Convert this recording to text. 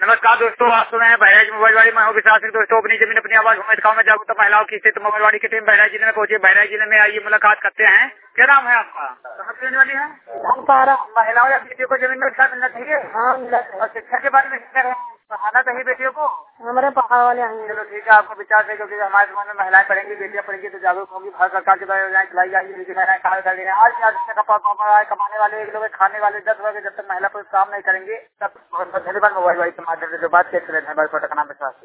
नमस्कार दोस्तों, आप सुन रहे हैं बहराइच मोबाइल वाड़ी। मैं हूँ विशाल सिंह। दोस्तों, अपनी जमीन अपनी आवाज उम्मीद में जागरूकता महिलाओं की स्थित मोबाइल वाड़ी की टीम बहराइच जिले में पहुंची। बहराइच जिले में आइए मुलाकात करते हैं। क्या नाम है आपका? कहाँ से रहने वाली है? महिलाओं या बेटियों को जमीन में अधिकार मिलना चाहिए। हाँ, और शिक्षा के बारे में पढ़ाना चाहिए बेटियों को। हमारे पढ़ा वाले हैं। चलो ठीक है, आपको विचार है क्योंकि हमारे समाज में महिलाएं पढ़ेंगी, बेटियां पढ़ेंगी तो जागरूक होंगी। भारत सरकार की द्वारा योजनाएं चलाई जाएगी, लेकिन महिलाएं कार्य कर रही है। आज कमाने वाले एक लोग, खाने वाले 10 लोग। जब तक महिला पुरुष काम नहीं करेंगे तब बहुत धन्यवाद। मोबाइल वाली के माध्यम से जो बात करते रहते हैं, का नाम विश्वास।